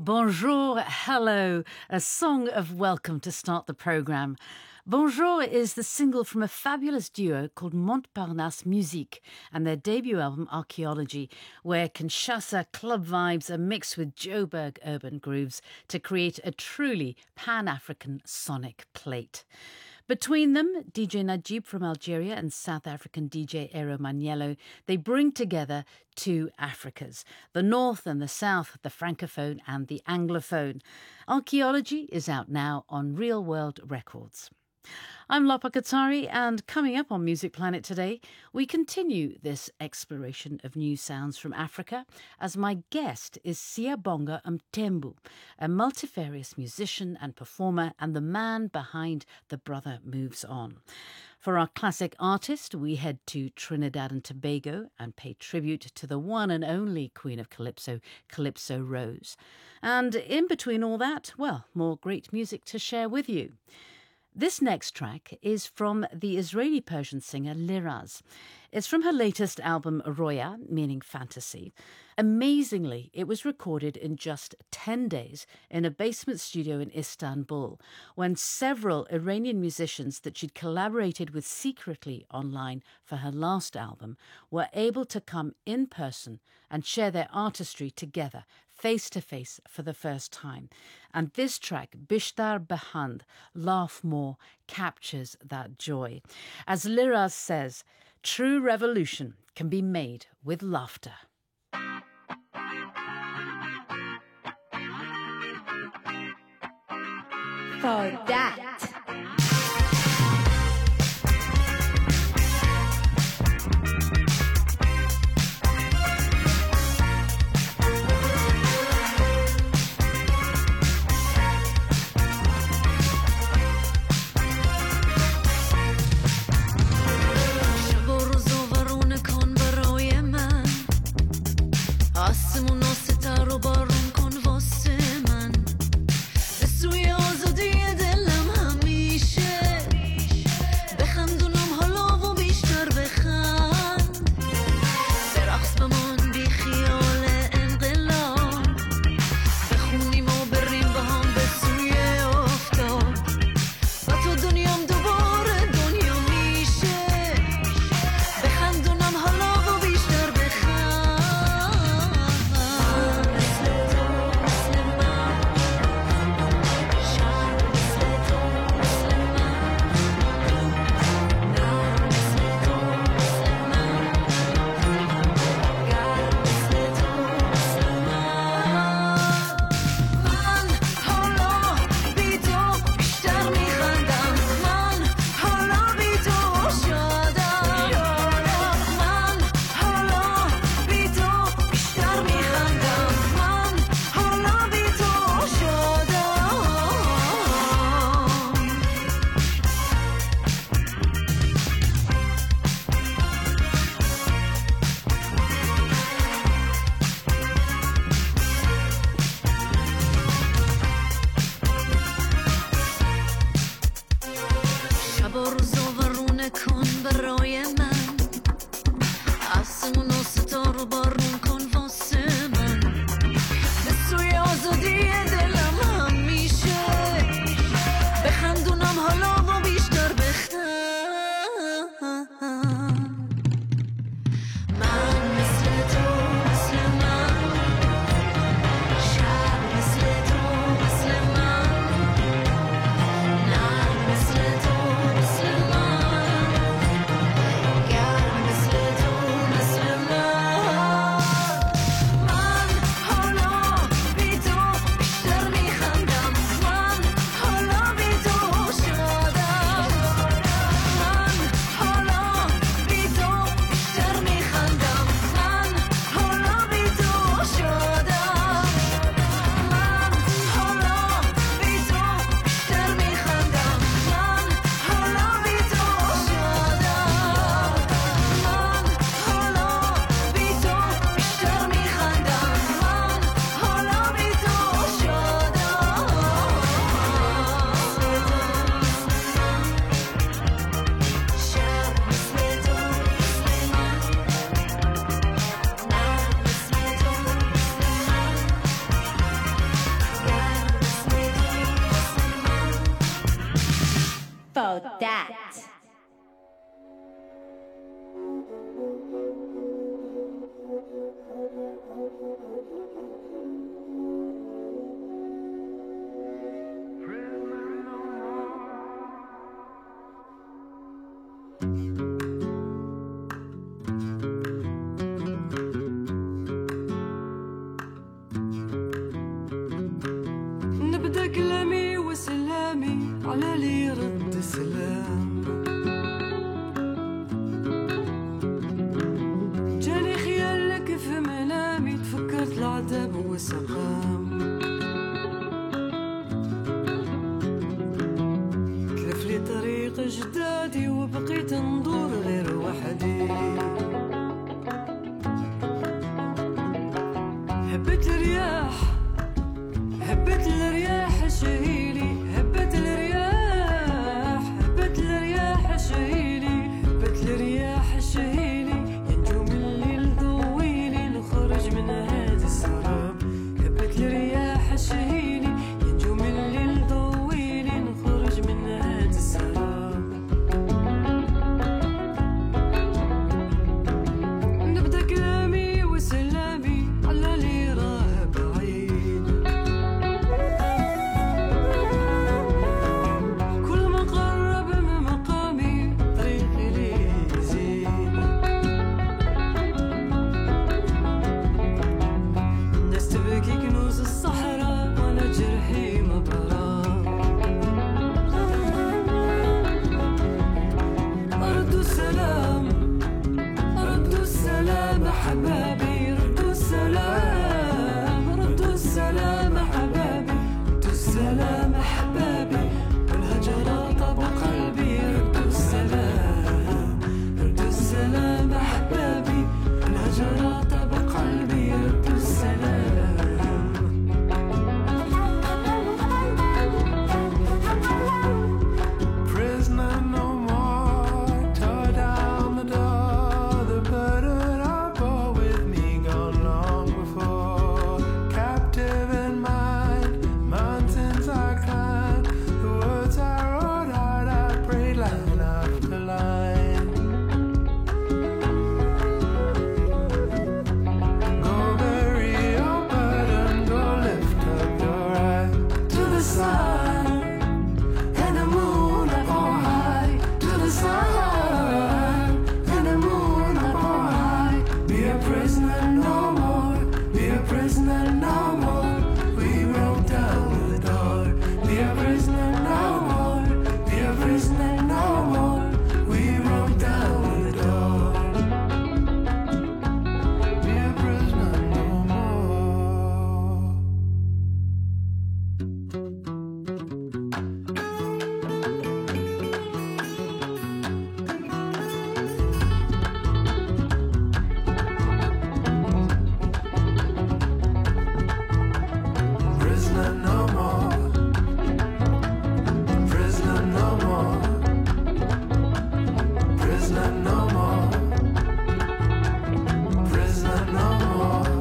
Bonjour, hello, a song of welcome to start the programme. Bonjour is the single from a fabulous duo called Montparnasse Musique and their debut album Archaeology, where Kinshasa club vibes are mixed with Joburg urban grooves to create a truly Pan-African sonic plate. Between them, DJ Najib from Algeria and South African DJ Ero Maniello, they bring together two Africas, the North and the South, the Francophone and the Anglophone. Archaeology is out now on Real World Records. I'm Lapa Katari, and coming up on Music Planet today, we continue this exploration of new sounds from Africa as my guest is Siyabonga Mthembu, a multifarious musician and performer and the man behind The Brother Moves On. For our classic artist, we head to Trinidad and Tobago and pay tribute to the one and only Queen of Calypso, Calypso Rose. And in between all that, well, more great music to share with you. This next track is from the Israeli-Persian singer Liraz. It's from her latest album, Roya, meaning fantasy. Amazingly, it was recorded in just 10 days in a basement studio in Istanbul, when several Iranian musicians that she'd collaborated with secretly online for her last album were able to come in person and share their artistry together, face to face for the first time. And this track, Bishtar Behand, Laugh More, captures that joy. As Liraz says, true revolution can be made with laughter. For that. Muslim for that. نبدأ كلامي وسلامي على لي رد السلام جاني خيالك في منامي تفكرت العذاب والسقام تلف لي طريق جدادي وبقيت ندور غير وحدي هبت الرياح هبت الرياح شهيلي هبت الرياح هبت الرياح شهيلي هبت الرياح شهيلي ينجو من الليل ضويلي نخرج من هذا السراب هبت الرياح شهيلي ينجو من الليل ضويلي نخرج من هذا السراب نبدأ كلامي وسلامي على اللي راه بعيد كل ما قرب من مقامي طريقي لي يزيد الناس تبكي كنوز الصحراء وانا جرحي مبرام ردوا السلام ردوا السلام حبابي ردوا السلام ردوا السلام حبابي ردوا السلام حبابي والهجرة طاب قلبي ردوا السلام ردوا السلام حبابي والهجرة طاب قلبي ردوا السلام Prisoner no more, tore down the door. The burden I bore with me gone long before. Captive in mind, mountains I climb. The words I wrote out, I prayed line after line. Go bury your burden, go lift up your eye to the sun. And the moon up on high, to the sun. And the moon up on high. Be a prisoner no more, be a prisoner no more. We broke down the door. Be a prisoner no more, be a prisoner no more. We broke down the door. Be a prisoner no more. Prisoner no more. Prisoner no more. Prisoner no more. Prisoner no more.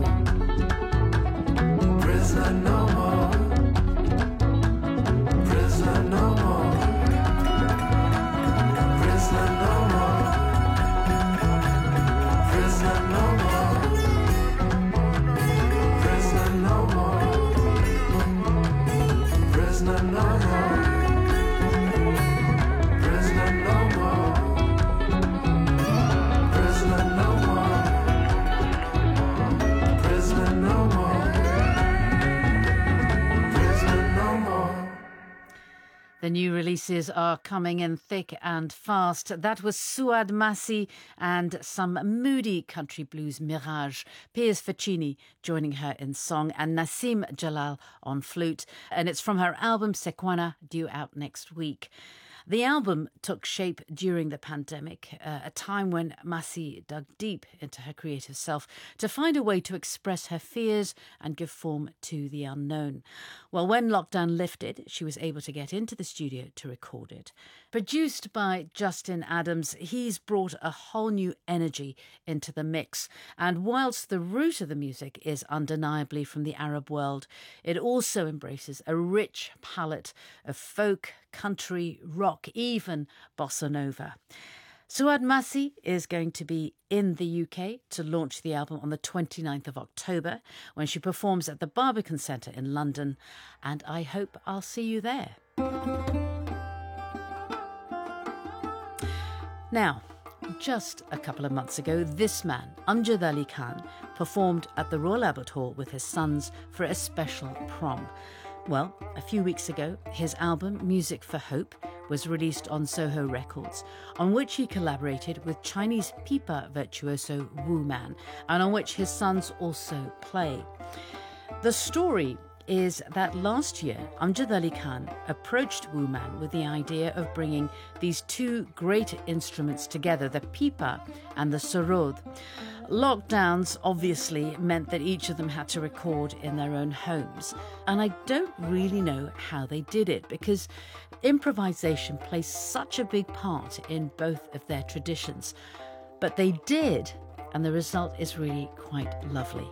Prisoner no more. Prisoner no more. Prisoner no more. Prisoner no more. Prisoner no more. Prisoner no more. Prisoner no more. Prisoner no more. Prisoner no more. Prisoner no more. The new releases are coming in thick and fast. That was Suad Massi and some moody country blues mirage. Piers Faccini joining her in song and Nassim Jalal on flute. And it's from her album Sequana, due out next week. The album took shape during the pandemic, a time when Massi dug deep into her creative self to find a way to express her fears and give form to the unknown. Well, when lockdown lifted, she was able to get into the studio to record it. Produced by Justin Adams, he's brought a whole new energy into the mix. And whilst the root of the music is undeniably from the Arab world, it also embraces a rich palette of folk, country, rock, even bossa nova. Suad Massi is going to be in the UK to launch the album on the 29th of October when she performs at the Barbican Centre in London, and I hope I'll see you there. Now, just a couple of months ago, this man, Amjad Ali Khan, performed at the Royal Albert Hall with his sons for a special prom. Well, a few weeks ago, his album, Music for Hope, was released on Soho Records, on which he collaborated with Chinese pipa virtuoso Wu Man, and on which his sons also play. The story is that last year, Amjad Ali Khan approached Wu Man with the idea of bringing these two great instruments together, the pipa and the sarod. Lockdowns obviously meant that each of them had to record in their own homes. And I don't really know how they did it, because improvisation plays such a big part in both of their traditions. But they did, and the result is really quite lovely.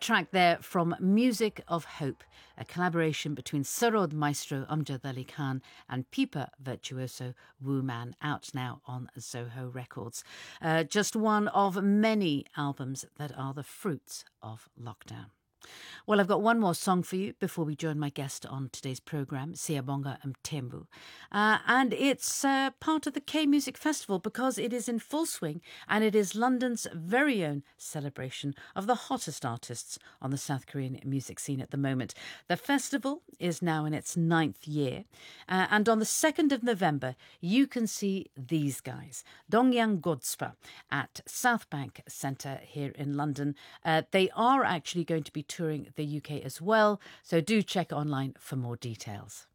track there from Music of Hope, a collaboration between Sarod maestro Amjad Ali Khan and pipa virtuoso Wu Man, out now on Zoho Records. Just one of many albums that are the fruits of lockdown. Well, I've got one more song for you before we join my guest on today's programme, Siyabonga Mthembu. And it's part of the K Music Festival because it is in full swing and it is London's very own celebration of the hottest artists on the South Korean music scene at the moment. The festival is now in its 9th year. And on the 2nd of November, you can see these guys, Dongyang Godspa at South Bank Centre here in London. They are actually going to be touring the UK as well, so do check online for more details.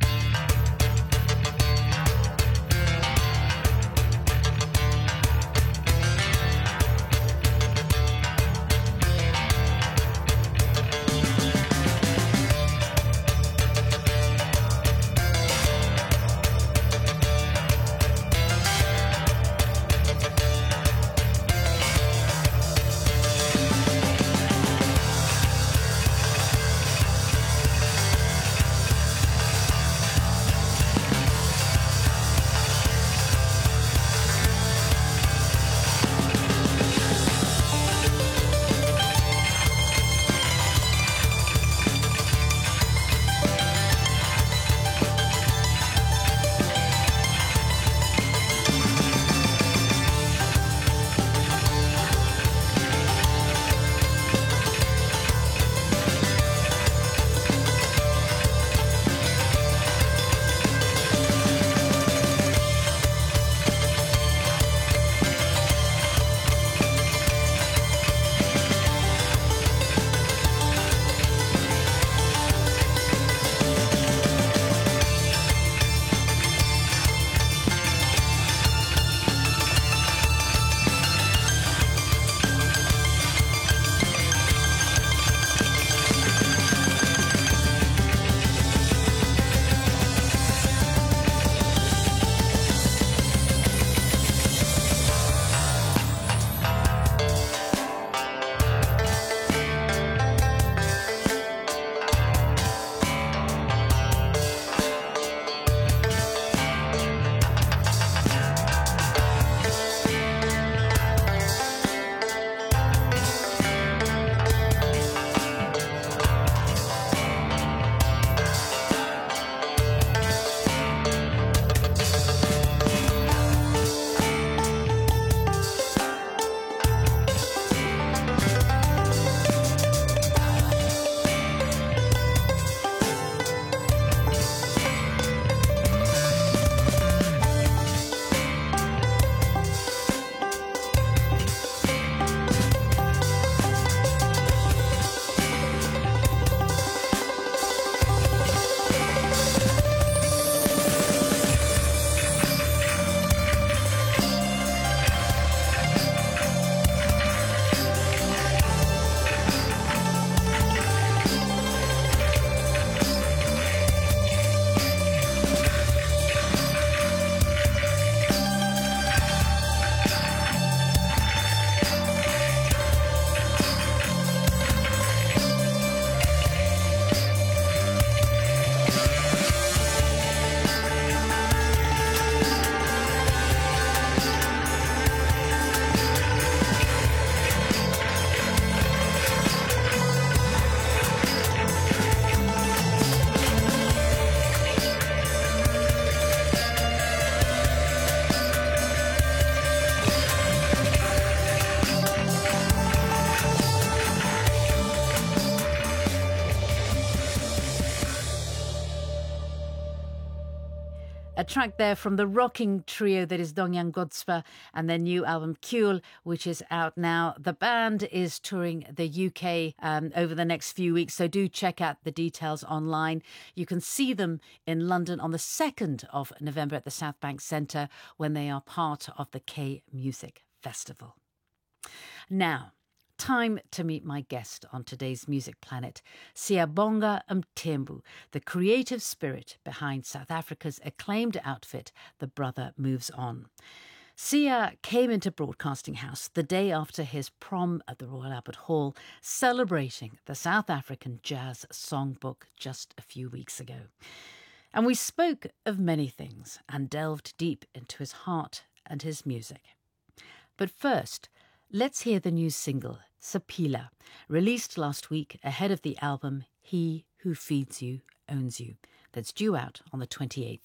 A track there from the rocking trio that is Dongyang Godspa and their new album Kyul, which is out now. The band is touring the UK over the next few weeks, so do check out the details online. You can see them in London on the 2nd of November at the South Bank Centre when they are part of the K Music Festival. Now, time to meet my guest on today's Music Planet, Siyabonga Mthembu, the creative spirit behind South Africa's acclaimed outfit, The Brother Moves On. Sia came into Broadcasting House the day after his prom at the Royal Albert Hall, celebrating the South African Jazz Songbook just a few weeks ago. And we spoke of many things and delved deep into his heart and his music. But first, let's hear the new single, Siphila, released last week ahead of the album He Who Feeds You Owns You, that's due out on the 28th.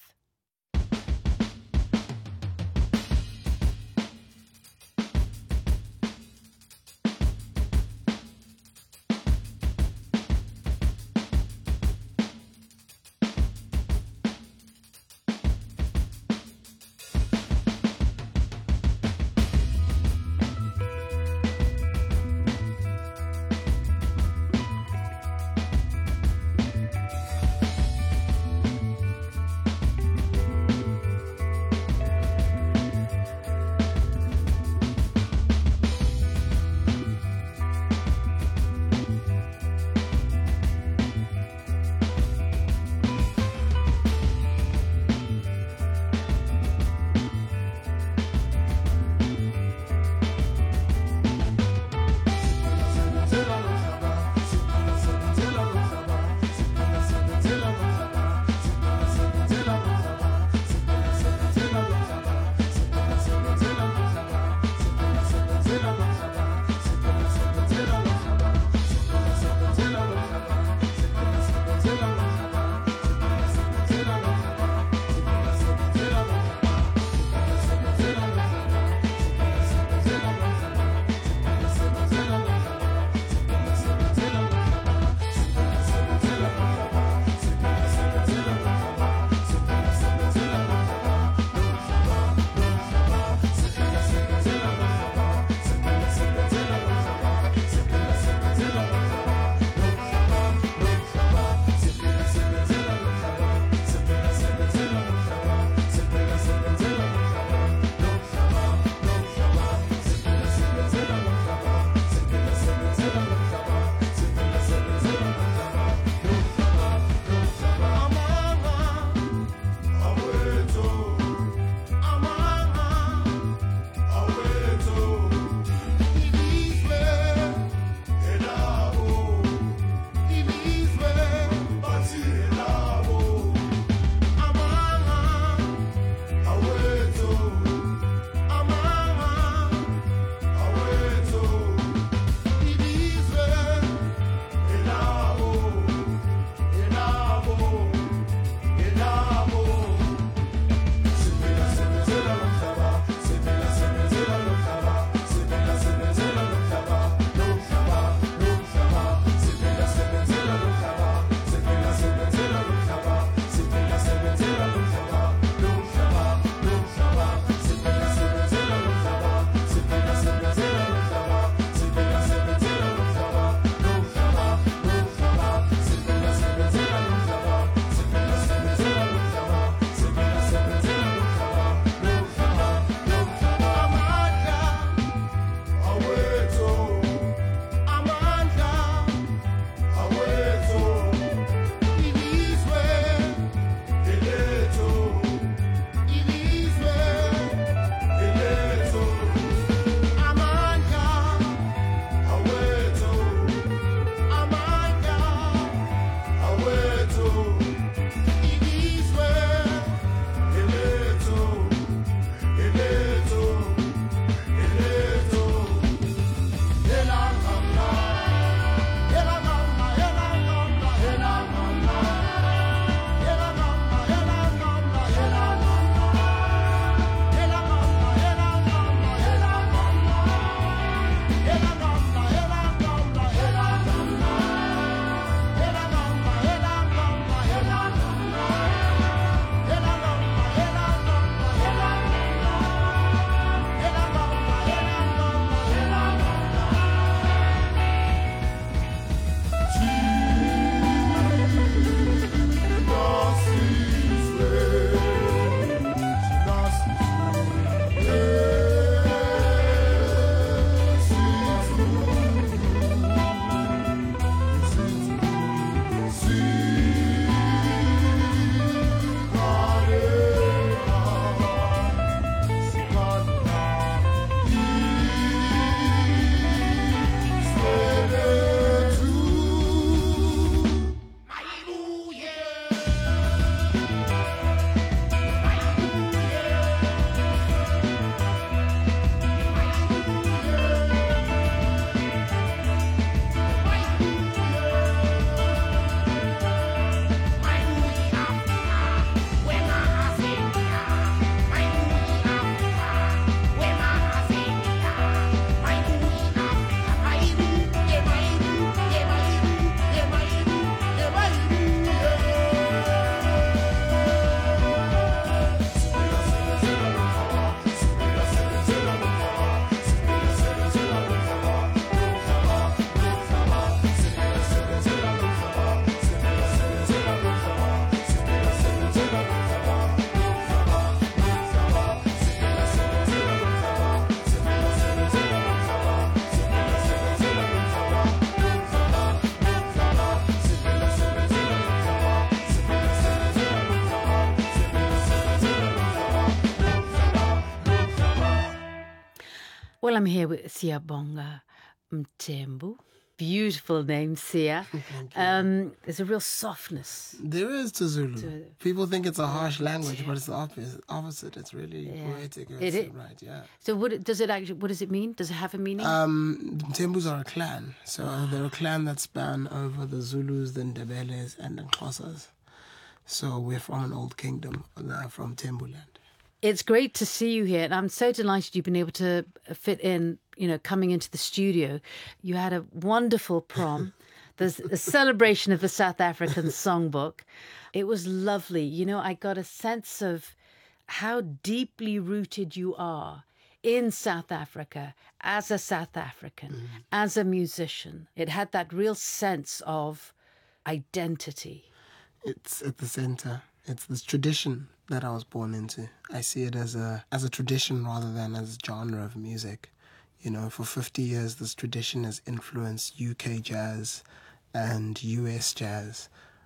Well, I'm here with Siyabonga Mthembu. Beautiful name, Sia. There's a real softness. There is to Zulu. People think it's a harsh language, but it's the opposite. It's really poetic. Right, yeah. So what does it mean? Does it have a meaning? Mthembus are a clan. So they're a clan that span over the Zulus, the Ndebeles, and the Xhosas. So we're from an old kingdom, from Tembuland. It's great to see you here, and I'm so delighted you've been able to fit in, coming into the studio. You had a wonderful prom. There's a celebration of the South African songbook. It was lovely. I got a sense of how deeply rooted you are in South Africa as a South African, as a musician. It had that real sense of identity. It's at the center. It's this tradition that I was born into. I see it as a tradition rather than as a genre of music. For 50 years, this tradition has influenced UK jazz and US jazz.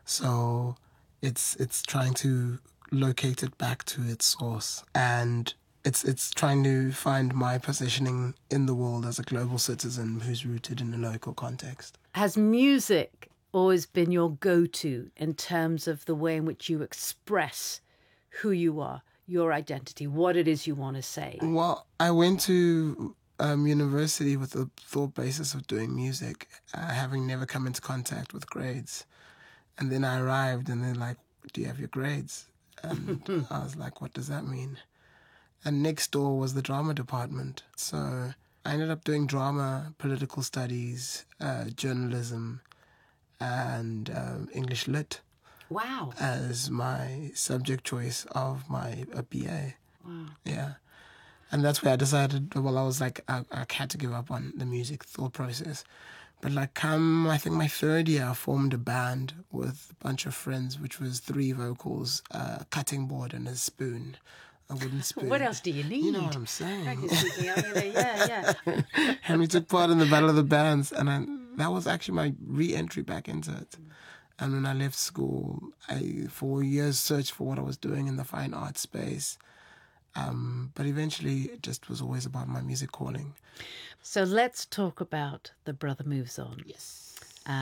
So it's trying to locate it back to its source, and it's trying to find my positioning in the world as a global citizen who's rooted in a local context. Has music always been your go-to in terms of the way in which you express who you are, your identity, what it is you want to say? Well, I went to university with the thought basis of doing music, having never come into contact with grades. And then I arrived and they're like, do you have your grades? And I was like, what does that mean? And next door was the drama department. So I ended up doing drama, political studies, journalism, and English Lit. Wow. As my subject choice of my BA. Wow. Yeah. And that's where I decided, I was like, I had to give up on the music thought process. But I think my third year, I formed a band with a bunch of friends, which was 3 vocals, a cutting board and a spoon, a wooden spoon. What else do you need? You know what I'm saying. Yeah. And we took part in the Battle of the Bands, and that was actually my re-entry back into it. And when I left school, I, for years, searched for what I was doing in the fine arts space. But eventually, it just was always about my music calling. So let's talk about The Brother Moves On. Yes.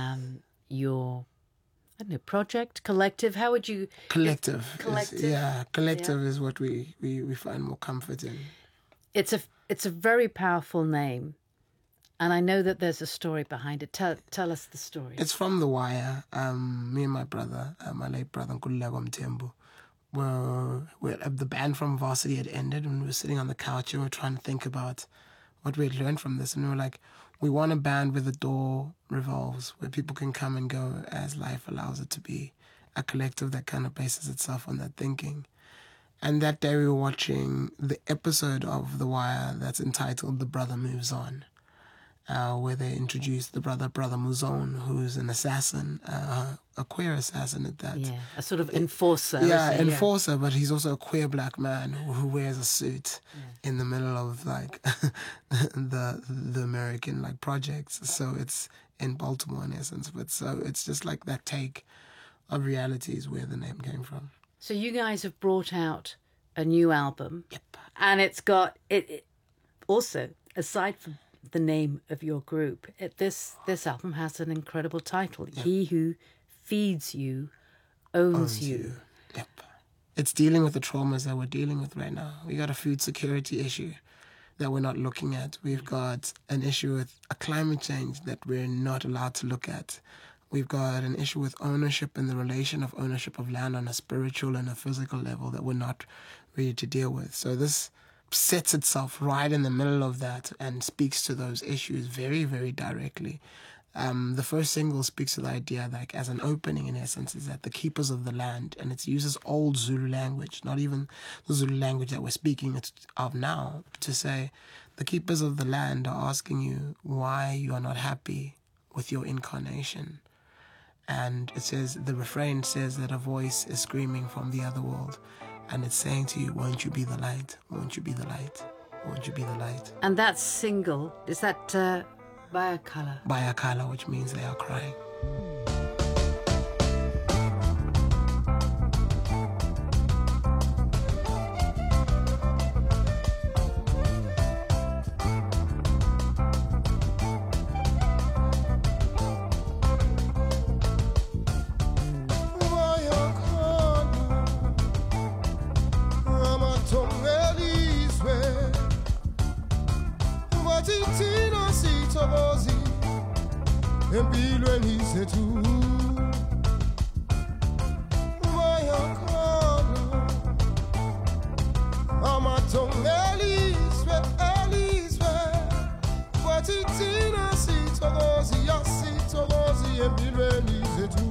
Your, project, collective, how would you... Collective. Collective is what we find more comfort in. It's a very powerful name. And I know that there's a story behind it. Tell us the story. It's from The Wire. Me and my brother, my late brother, Nkululeko Mthembu, the band from Varsity had ended, and we were sitting on the couch and we were trying to think about what we had learned from this. And we were like, we want a band where the door revolves, where people can come and go as life allows it to be. A collective that kind of bases itself on that thinking. And that day we were watching the episode of The Wire that's entitled The Brother Moves On. Where they introduced the brother Muzone, who's an assassin, a queer assassin at that. Yeah, a sort of enforcer. Enforcer, but he's also a queer black man who wears a suit in the middle of the American projects. So it's in Baltimore in essence, but so it's just like that take of reality is where the name came from. So you guys have brought out a new album. Yep. And it's got it also, aside from the name of your group, this album has an incredible title. Yep. He Who Feeds You Owns You. Yep. It's dealing with the traumas that we're dealing with right now. We got a food security issue that we're not looking at. We've got an issue with a climate change that we're not allowed to look at. We've got an issue with ownership and the relation of ownership of land on a spiritual and a physical level that we're not ready to deal with. So this sets itself right in the middle of that and speaks to those issues very, very directly. The first single speaks to the idea, as an opening in essence, is that the keepers of the land, and it uses old Zulu language, not even the Zulu language that we're speaking of now, to say the keepers of the land are asking you why you are not happy with your incarnation. And it says, the refrain says that a voice is screaming from the other world. And it's saying to you, won't you be the light? Won't you be the light? Won't you be the light? And that single, is that Bayakala? Bayakala, which means they are crying. empilweni zethu bayakhona amathongo elizwe kwathi thina sithokozi empilweni zethu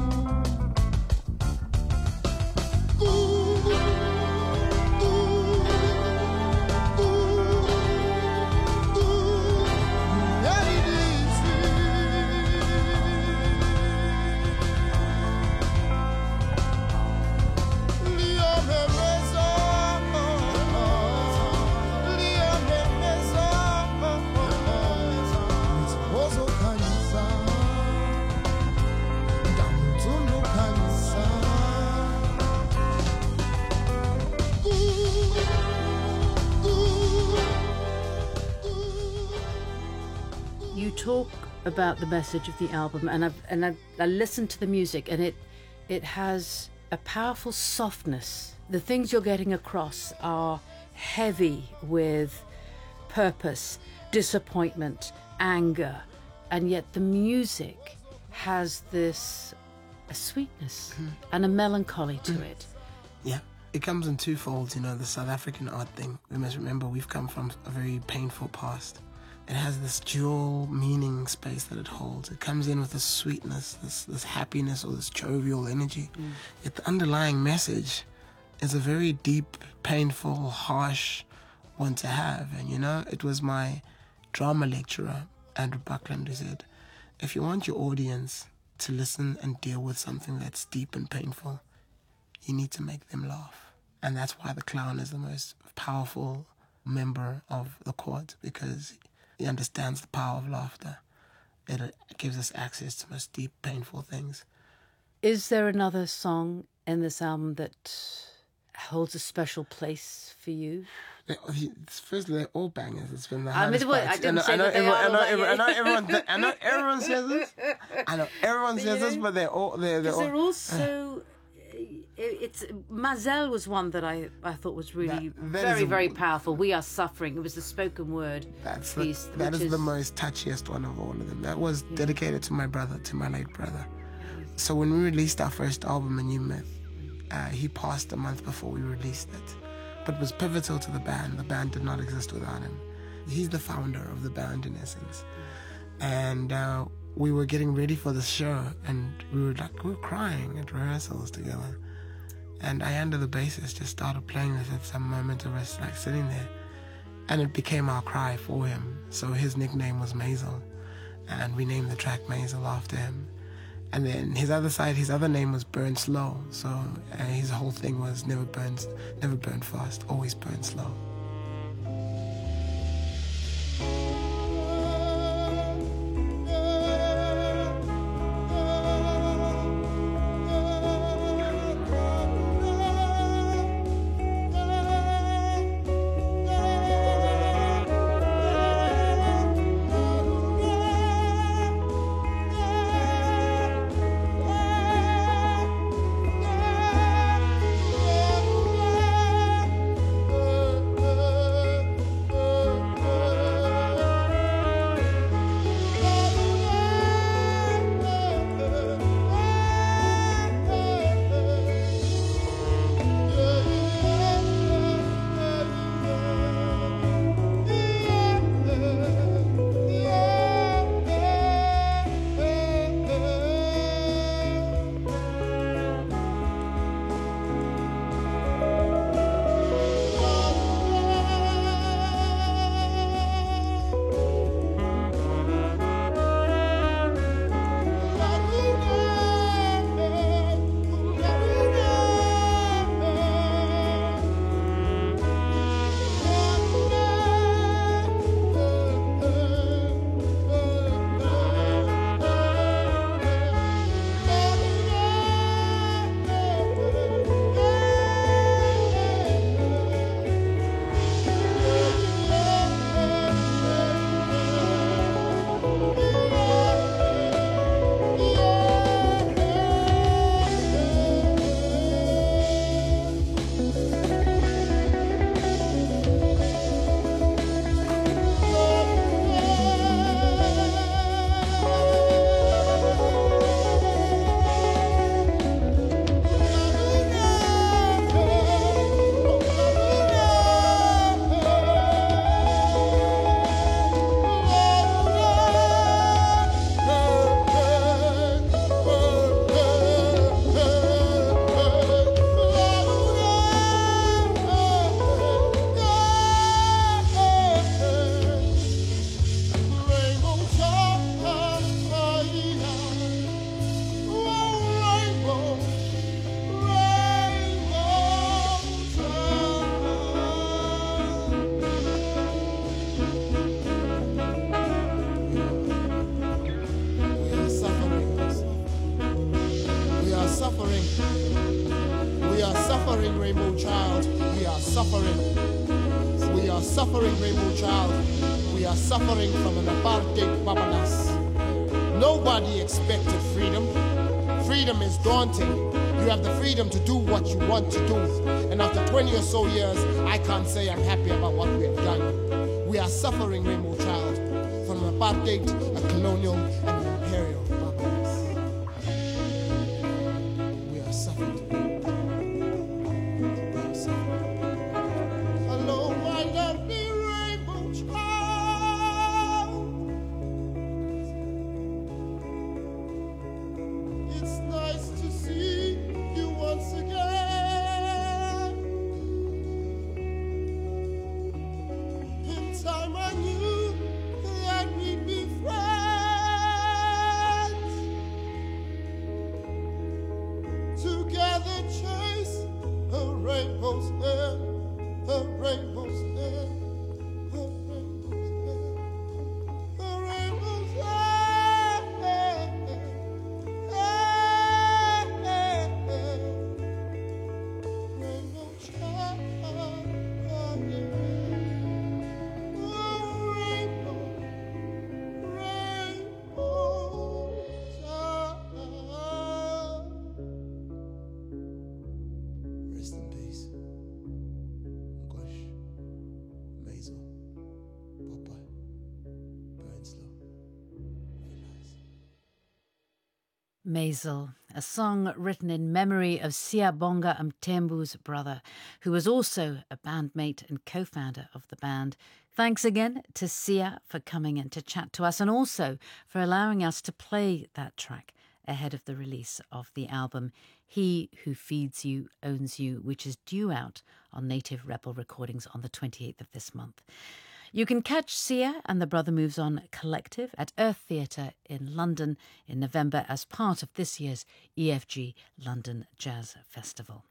You talk about the message of the album, and I listened to the music, and it has a powerful softness. The things you're getting across are heavy with purpose, disappointment, anger, and yet the music has this a sweetness and a melancholy to it. Yeah, it comes in two folds, you know, the South African art thing. We must remember we've come from a very painful past. It has this dual meaning space that it holds. It comes in with this sweetness, this happiness, or this jovial energy. Yet the underlying message is a very deep, painful, harsh one to have. And, you know, it was my drama lecturer, Andrew Buckland, who said, if you want your audience to listen and deal with something that's deep and painful, you need to make them laugh. And that's why the clown is the most powerful member of the court, because he understands the power of laughter. It gives us access to most deep, painful things. Is there another song in this album that holds a special place for you? Firstly, they're all bangers. It's been the I hardest part. I didn't say that they are. I know everyone says this. I know everyone says this, but they're all... They're all so... It's Mazel was one that I thought was really very powerful. We Are Suffering. It was the spoken word piece. That is the most touchiest one of all of them. That was dedicated to my brother, to my late brother. So when we released our first album, A New Myth, he passed a month before we released it. But it was pivotal to the band. The band did not exist without him. He's the founder of the band, in essence. And we were getting ready for the show, and we were crying at rehearsals together. And Ayanda, the bassist, just started playing this at some moment of us, like sitting there. And it became our cry for him. So his nickname was Maisel. And we named the track Maisel after him. And then his other name was Burn Slow. So his whole thing was never burn fast, always burn slow. suffering. We are suffering, Rainbow Child. We are suffering. We are suffering, Rainbow Child. We are suffering from an apartheid babalas. Nobody expected freedom. Freedom is daunting. You have the freedom to do what you want to do. And after 20 or so years, I can't say I'm happy about what we have done. We are suffering, Rainbow Child, from an apartheid, a colonial, and an imperial babalas. We are suffering. Hello, my lovely Rainbow Child. It's nice to see you once again. In time I knew that we'd be friends. Together chase a rainbow's end, a rainbow's end, a rainbow's end, a rainbow's end. Rainbow Child, rainbow, child. Rest in peace. Gosh, Maisel, Popeye, Burnslow, realize. Maisel, a song written in memory of Siyabonga Mtembu's brother, who was also a bandmate and co-founder of the band. Thanks again to Sia for coming in to chat to us and also for allowing us to play that track ahead of the release of the album He Who Feeds You Owns You, which is due out on Native Rebel Recordings on the 28th of this month. You can catch Sia and the Brother Moves On Collective at Earth Theatre in London in November as part of this year's EFG London Jazz Festival.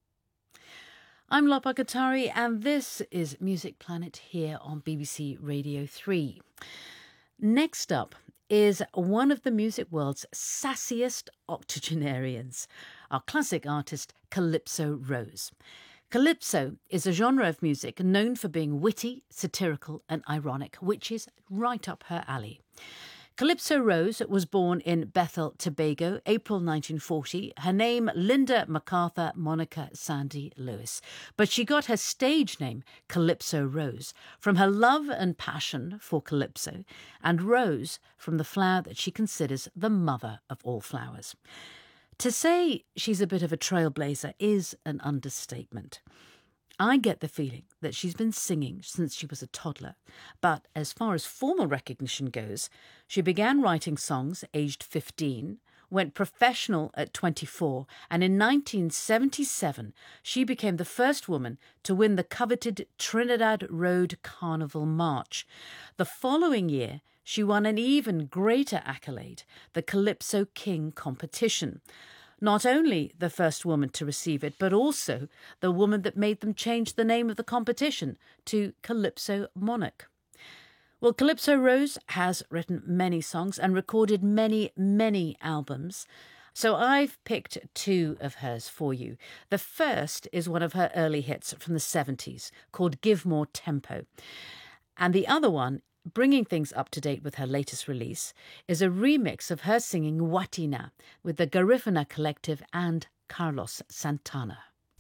I'm Lopa Katari and this is Music Planet here on BBC Radio 3. Next up is one of the music world's sassiest octogenarians, our classic artist Calypso Rose. Calypso is a genre of music known for being witty, satirical and ironic, which is right up her alley. Calypso Rose was born in Bethel, Tobago, April 1940. Her name, Linda MacArthur Monica Sandy Lewis. But she got her stage name, Calypso Rose, from her love and passion for calypso, and rose from the flower that she considers the mother of all flowers. To say she's a bit of a trailblazer is an understatement. I get the feeling that she's been singing since she was a toddler, but as far as formal recognition goes, she began writing songs aged 15, went professional at 24, and in 1977 she became the first woman to win the coveted Trinidad Road Carnival March. The following year, she won an even greater accolade, the Calypso King competition. Not only the first woman to receive it, but also the woman that made them change the name of the competition to Calypso Monarch. Well, Calypso Rose has written many songs and recorded many, many albums. So I've picked two of hers for you. The first is one of her early hits from the 70s called Give More Tempo. And the other one, bringing things up to date with her latest release, is a remix of her singing Watina with the Garifuna Collective and Carlos Santana.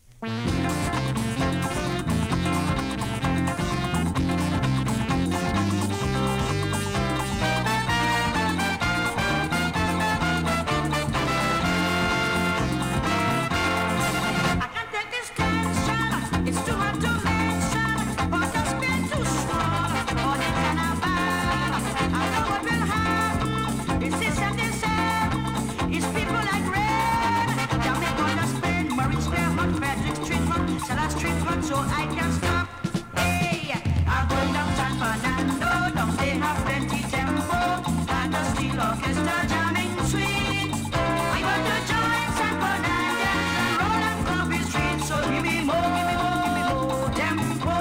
So I can stop. Hey, I'm going down San Fernando. Down they have plenty tempo. And the steel orchestra jamming sweet. I want to join San Fernando and roll and Coffee Street. So give me more, give me more, give me more tempo.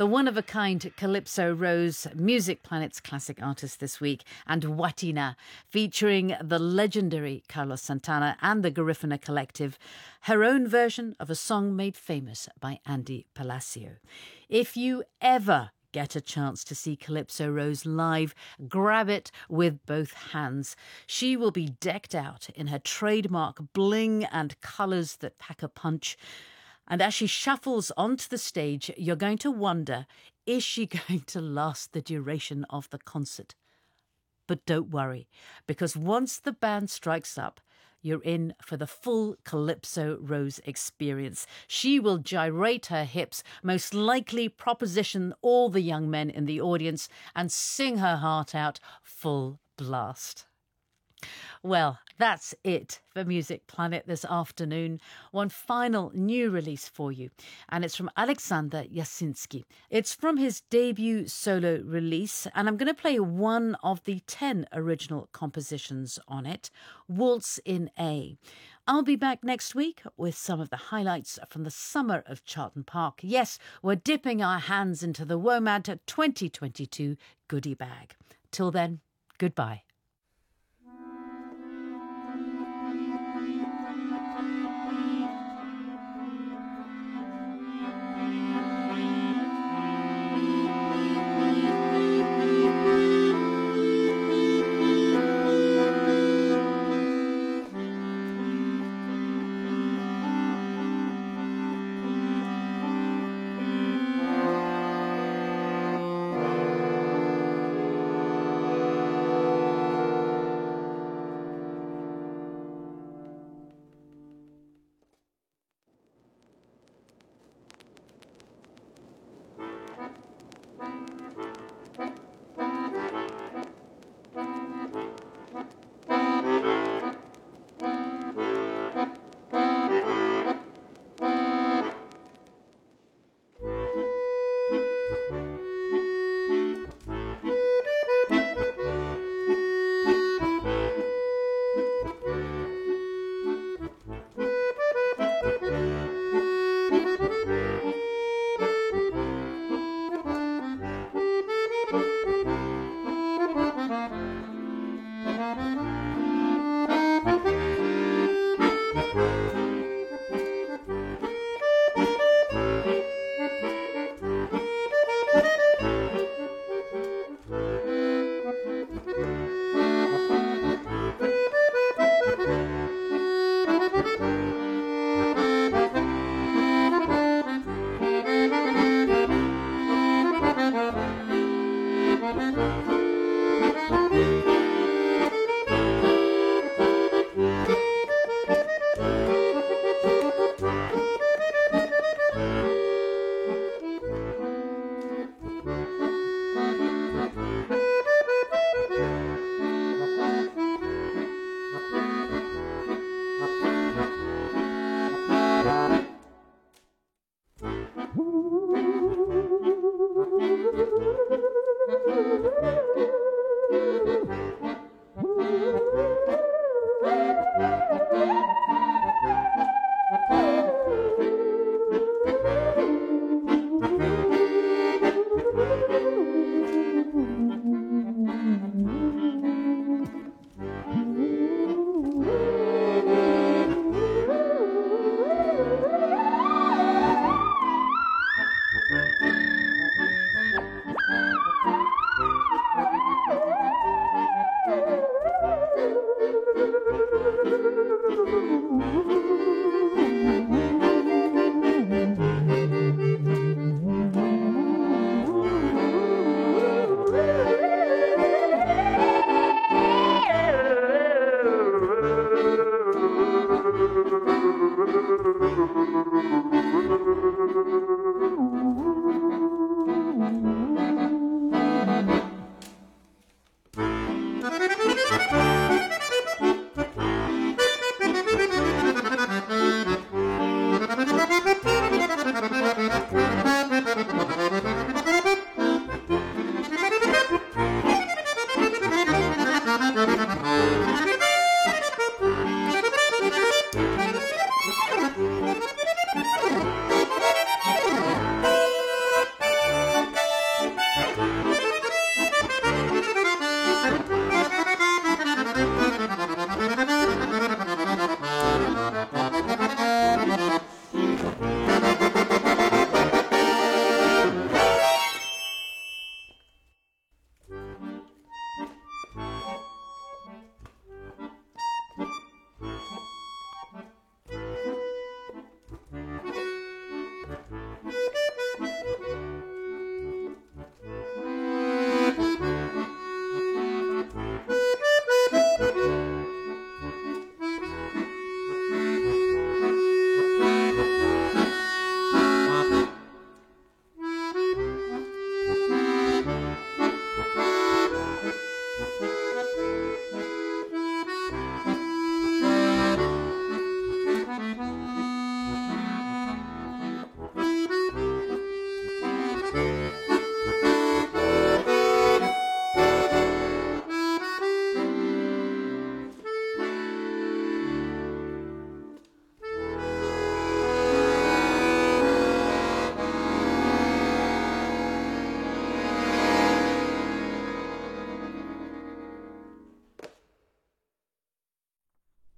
The one-of-a-kind Calypso Rose, Music Planet's classic artist this week, and Watina, featuring the legendary Carlos Santana and the Garifuna Collective, her own version of a song made famous by Andy Palacio. If you ever get a chance to see Calypso Rose live, grab it with both hands. She will be decked out in her trademark bling and colours that pack a punch. And as she shuffles onto the stage, you're going to wonder, is she going to last the duration of the concert? But don't worry, because once the band strikes up, you're in for the full Calypso Rose experience. She will gyrate her hips, most likely proposition all the young men in the audience, and sing her heart out full blast. Well, that's it for Music Planet this afternoon. One final new release for you, and it's from Alexander Jasinski. It's from his debut solo release, and I'm going to play one of the 10 original compositions on it, Waltz in A. I'll be back next week with some of the highlights from the summer of Charlton Park. Yes, we're dipping our hands into the WOMAD 2022 goodie bag. Till then, goodbye.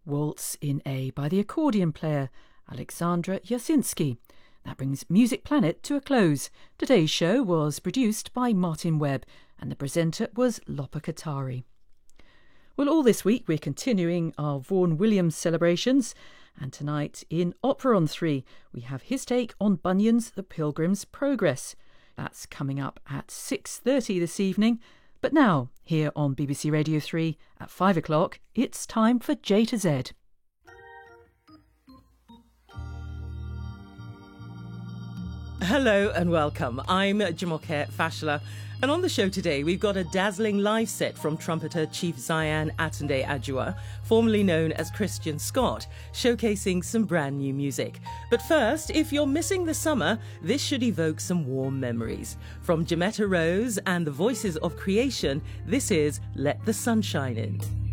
Waltz in A by the accordion player Alexandra Jasinski. That brings Music Planet to a close. Today's show was produced by Martin Webb and the presenter was Lopa Katari. Well, all this week we're continuing our Vaughan Williams celebrations, and tonight in Opera on 3 we have his take on Bunyan's The Pilgrim's Progress. That's coming up at 6:30 this evening. But now, here on BBC Radio 3 at 5 o'clock, it's time for J to Z. Hello and welcome. I'm Jumoke Fashla, and on the show today we've got a dazzling live set from trumpeter Chief Zayan Atunde Adjua, formerly known as Christian Scott, showcasing some brand new music. But first, if you're missing the summer, this should evoke some warm memories. From Jametta Rose and the Voices of Creation, this is Let the Sun Shine In.